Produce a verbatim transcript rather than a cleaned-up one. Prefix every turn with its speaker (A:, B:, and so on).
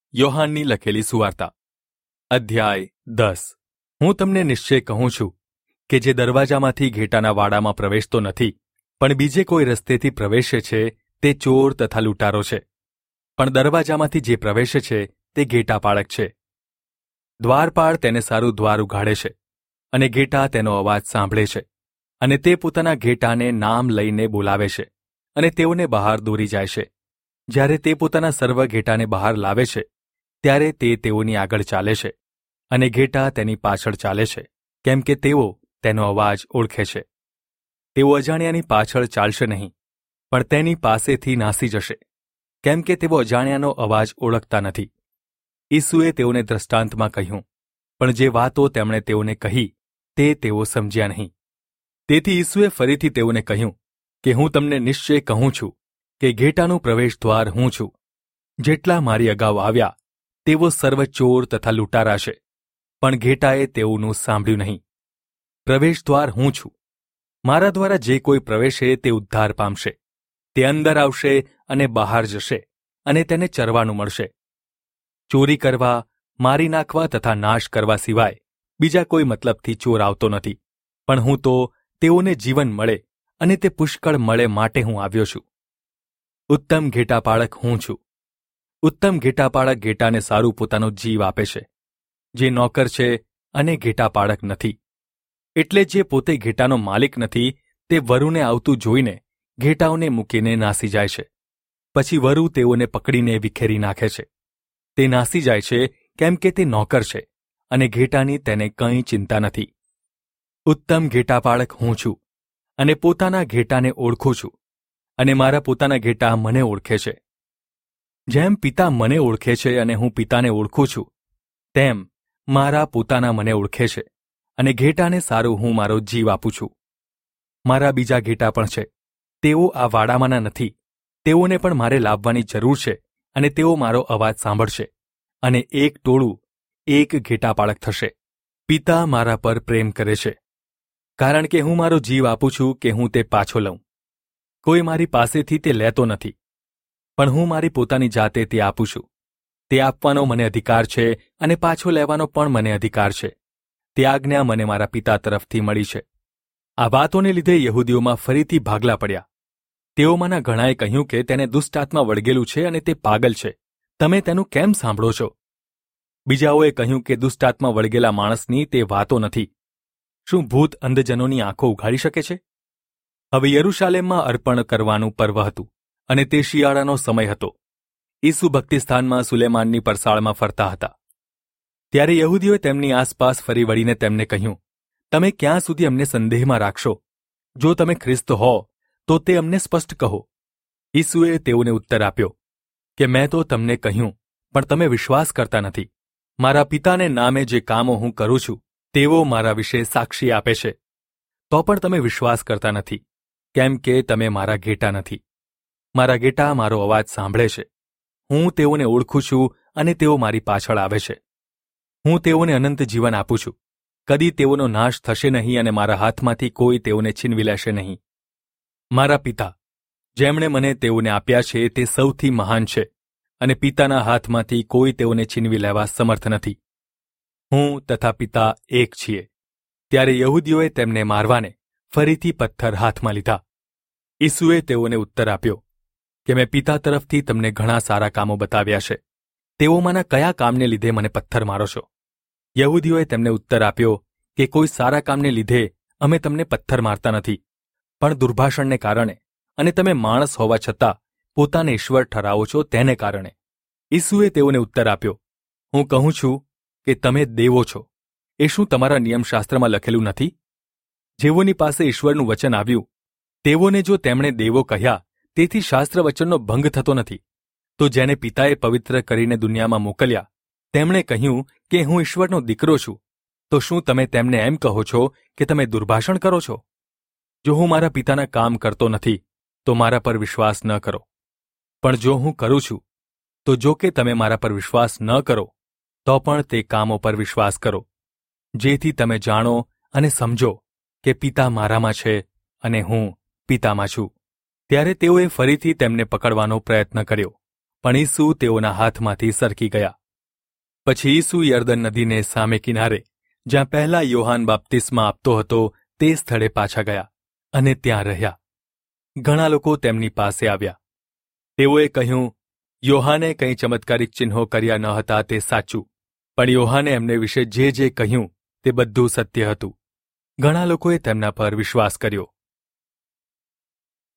A: યોહાનની લખેલી સુવાર્તા અધ્યાય દસ. હું તમને નિશ્ચય કહું છું કે જે દરવાજામાંથી ઘેટાના વાડામાં પ્રવેશતો નથી, પણ બીજે કોઈ રસ્તેથી પ્રવેશે છે, તે ચોર તથા લૂંટારો છે. પણ દરવાજામાંથી જે પ્રવેશે છે તે ઘેટાપાળક છે. દ્વારપાળ તેને સારું દ્વાર ઉઘાડે છે, અને ઘેટા તેનો અવાજ સાંભળે છે, અને તે પોતાના ઘેટાને નામ લઈને બોલાવે છે, અને તેઓને બહાર દોરી જાય છે. જ્યારે તે પોતાના સર્વ ઘેટાને બહાર લાવે છે, ત્યારે તે તેઓની આગળ ચાલે છે, અને ઘેટા તેની પાછળ ચાલે છે, કેમ કે તેઓ તેનો અવાજ ઓળખે છે. તેઓ અજાણ્યાની પાછળ ચાલશે નહીં, પણ તેની પાસેથી નાસી જશે, કેમ કે તેઓ અજાણ્યાનો અવાજ ઓળખતા નથી. ઈસુએ તેઓને દ્રષ્ટાંતમાં કહ્યું, પણ જે વાતો તેમણે તેઓને કહી તે તેઓ સમજ્યા નહીં. તેથી ઈસુએ ફરીથી તેઓને કહ્યું કે હું તમને નિશ્ચય કહું છું કે ઘેટાનું પ્રવેશદ્વાર હું છું. જેટલા મારી અગાઉ આવ્યા તેઓ સર્વ ચોર તથા લૂંટારા છે, પણ ઘેટાએ તેઓનું સાંભળ્યું નહીં. પ્રવેશદ્વાર હું છું. મારા દ્વારા જે કોઈ પ્રવેશે તે ઉદ્ધાર પામશે. તે અંદર આવશે અને બહાર જશે, અને તેને ચરવાનું મળશે. ચોરી કરવા, મારી નાખવા તથા નાશ કરવા સિવાય બીજા કોઈ મતલબથી ચોર આવતો નથી. પણ હું તો તેઓને જીવન મળે અને તે પુષ્કળ મળે માટે હું આવ્યો છું. ઉત્તમ ઘેટાપાળક હું છું. ઉત્તમ ઘેટાપાળક ઘેટાને સારું પોતાનો જીવ આપે છે. જે નોકર છે અને ઘેટાપાળક નથી, એટલે જે પોતે ઘેટાનો માલિક નથી, તે વરુને આવતું જોઈને ઘેટાઓને મૂકીને નાસી જાય છે. પછી વરુ તેઓને પકડીને વિખેરી નાખે છે. તે નાસી જાય છે કેમ કે તે નોકર છે, અને ઘેટાની તેને કંઈ ચિંતા નથી. ઉત્તમ ઘેટાપાળક હું છું, અને પોતાના ઘેટાને ઓળખું છું, અને મારા પોતાના ઘેટા મને ઓળખે છે. જેમ પિતા મને ઓળખે છે અને હું પિતાને ઓળખું છું, તેમ મારા પોતાના મને ઓળખે છે, અને ઘેટાને સારું હું મારો જીવ આપું છું. મારા બીજા ઘેટા પણ છે, તેઓ આ વાડામાંના નથી. તેઓને પણ મારે લાવવાની જરૂર છે, અને તેઓ મારો અવાજ સાંભળશે, અને એક ટોળું એક ઘેટાપાળક થશે. પિતા મારા પર પ્રેમ કરે છે, કારણ કે હું મારો જીવ આપું છું કે હું તે પાછો લઉં. કોઈ મારી પાસેથી તે લેતો નથી, પણ હું મારી પોતાની જાતે તે આપું છું. તે આપવાનો મને અધિકાર છે, અને પાછો લેવાનો પણ મને અધિકાર છે. તે આજ્ઞા મને મારા પિતા તરફથી મળી છે. આ વાતોને લીધે યહૂદીઓમાં ફરીથી ભાગલા પડ્યા. તેઓમાંના ઘણાએ કહ્યું કે તેને દુષ્ટાત્મા વળગેલું છે અને તે પાગલ છે. તમે તેનું કેમ સાંભળો છો? બીજાઓએ કહ્યું કે દુષ્ટાત્મા વળગેલા માણસની તે વાતો નથી. શું ભૂત અંધજનોની આંખો ઉઘાડી શકે છે? હવે યરૂશાલેમમાં અર્પણ કરવાનું પર્વ હતું, અને તે શિયાળાનો સમય હતો. ઈસુ ભક્તિસ્થાનમાં સુલેમાનની પરસાળમાં ફરતા હતા. ત્યારે યહૂદીઓએ તેમની આસપાસ ફરી વળીને તેમને કહ્યું, તમે ક્યાં સુધી અમને સંદેહમાં રાખશો? જો તમે ખ્રિસ્ત હો તો તે અમને સ્પષ્ટ કહો. ઈસુએ તેઓને ઉત્તર આપ્યો કે મેં તો તમને કહ્યું, પણ તમે વિશ્વાસ કરતા નથી. મારા પિતાને નામે જે કામો હું કરું છું તેઓ મારા વિશે સાક્ષી આપે છે, તો પણ તમે વિશ્વાસ કરતા નથી, કેમ કે તમે મારા ઘેટા નથી. મારા ઘેટા મારો અવાજ સાંભળે છે. હું તેઓને ઓળખું છું, અને તેઓ મારી પાછળ આવે છે. હું તેઓને અનંત જીવન આપું છું. કદી તેઓનો નાશ થશે નહીં, અને મારા હાથમાંથી કોઈ તેઓને છીનવી લેશે નહીં. મારા પિતા જેમણે મને તેઓને આપ્યા છે તે સૌથી મહાન છે, અને પિતાના હાથમાંથી કોઈ તેઓને છીનવી લેવા સમર્થ નથી. હું તથા પિતા એક છીએ. ત્યારે યહૂદીઓએ તેમને મારવાને ફરીથી પથ્થર હાથમાં લીધા. ઈસુએ તેઓને ઉત્તર આપ્યો કે મેં પિતા તરફથી તમને ઘણા સારા કામો બતાવ્યા છે. તેઓમાંના કયા કામને લીધે મને પથ્થર મારો છો? યહૂદીઓએ તેમને ઉત્તર આપ્યો કે કોઈ સારા કામને લીધે અમે તમને પથ્થર મારતા નથી, પણ દુર્ભાષણને કારણે, અને તમે માણસ હોવા છતાં પોતાને ઈશ્વર ઠરાવો છો તેને કારણે. ઈસુએ તેઓને ઉત્તર આપ્યો, હું કહું છું કે તમે દેવો છો. એ શું તમારા નિયમશાસ્ત્રમાં લખેલું નથી? જેઓની પાસે ઈશ્વરનું વચન આવ્યું તેઓને જો તેમણે દેવો કહ્યા, તેથી શાસ્ત્ર વચનનો ભંગ થતો નથી. તો જેને પિતાએ પવિત્ર કરીને દુનિયામાં મોકલ્યા તેમણે કહ્યું કે હું ઈશ્વરનો દીકરો છું. તો શું તમે તેમને એમ કહો છો કે તમે દુર્ભાષણ કરો છો? જો હું મારા પિતાના કામ કરતો નથી તો મારા પર વિશ્વાસ ન કરો. પણ જો હું કરું છું તો જો કે તમે મારા પર વિશ્વાસ ન કરો તો પણ તે કામો પર વિશ્વાસ કરો, જેથી તમે જાણો અને સમજો કે પિતા મારામાં છે અને હું પિતામાં છું. ત્યારે તેઓએ ફરીથી તેમને પકડવાનો પ્રયત્ન કર્યો, પણ ઈસુ તેઓના હાથમાંથી સરકી ગયા. પછી ઈસુ યર્દન નદીને સામે કિનારે, જ્યાં પહેલા યોહાન બાપ્તિસ્મા આપતો હતો, તે સ્થળે પાછા ગયા અને ત્યાં રહ્યા. ઘણા લોકો તેમની પાસે આવ્યા. તેઓએ કહ્યું, યોહાને કંઈ ચમત્કારિક ચિહ્નો કર્યા ન હતા તે સાચું, પણ યોહાને એમને વિશે જે જે કહ્યું તે બધું સત્ય હતું. ઘણા લોકોએ તેમના પર વિશ્વાસ કર્યો.